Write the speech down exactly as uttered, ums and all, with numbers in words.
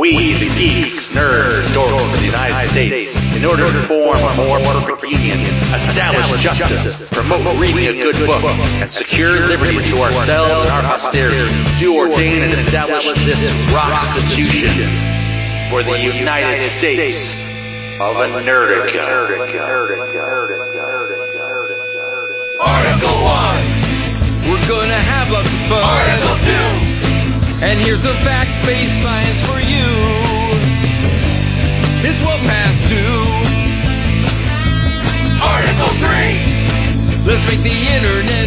We, the geeks, nerds, dorks of the United States, in order to form a more perfect union, establish justice, promote reading a good book, and secure liberty to ourselves and our posterity, do ordain and establish this Rockstitution for the United States of Nerdica. Article one. We're gonna have lots of fun. Article two. And here's a fact-based science for you. It's what past do. Article three. Let's make the internet